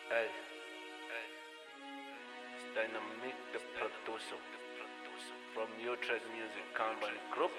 Hey, it's Dynamic the producer from U-Track Music Company Group.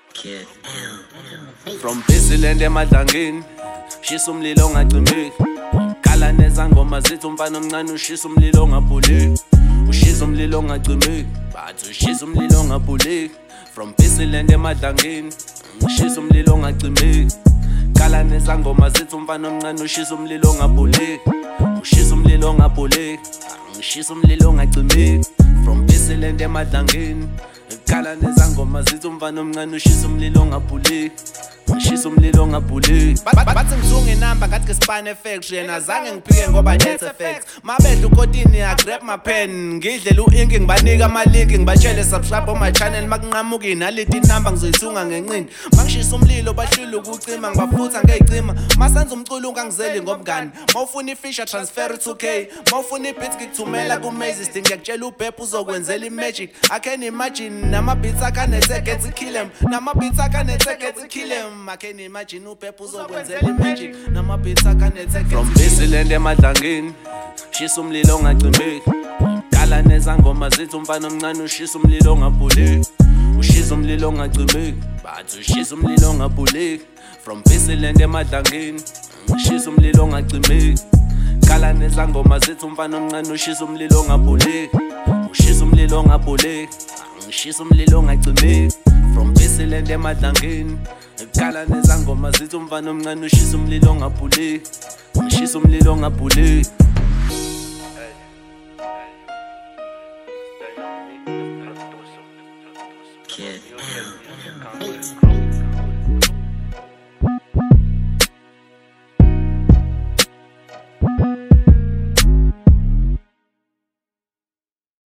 From Bisiland emadlangeni shisa umlilo ongacimeki. Khala nezangoma zithi umfana omncane ushisa umlilo ongabhuleki. Ushisa umlilo ongacimeki, bathi ushisa umlilo ongabhuleki. From Bisiland emadlangeni ngishisa umlilo ongacimeki. Khala nezangoma zithi umfana omncane ushisa umlilo ongabhuleki. Ushisa umlilo ongabhuleki, ngishisa umlilo ongacimeki. From Bisiland emadlangeni khala nezangoma zithi umfana omncane ushisa umlilo ongabhuleki. Ngishisa umlilo ongabhuleki. Bathi ngizunga inamba ngathi ngespan effect yena azange ngiphike ngoba net effects. Mabedla ukotini ya grab my pen ngidlela uink ngibanika ama link ngibatshele subscribe on my channel makunqamuka inalithi inamba ngizoyisunga ngenqindi. Mangishisa umlilo bahlula ukucima ngibafutha ngeyicima. Masenza umculo ungangizeli ngobungani. Mawufuna ifisha transfer 2K. Mawufuna ibeats ngikuthumela ku Maze Sting ngiyakutshela ubhephu uzokwenzela imagic. I can imagine nama beats akanethe get kill him. Nama beats akanethe get kill him. I can imagine ubhephu uzokwenzela imagic. Nama beats akanethe from Bisiland emadlangeni shisa umlilo ongacimeki. Khala nezangoma zithi umfana omncane ushisa umlilo ongabhuleki. Ushisa umlilo ongacimeki, bathi ushisa umlilo ongabhuleki. From Bisiland emadlangeni ngishisa umlilo ongacimeki. Khala nezangoma zithi umfana omncane ushisa umlilo ongabhuleki. Ushisa umlilo ongabhuleki, ngishisa umlilo ongacimeki. From Bisiland emadlangeni khala nezangoma zithi umfana omncane ushisa umlilo ongabhuleki. Ngishisa umlilo ongabhuleki.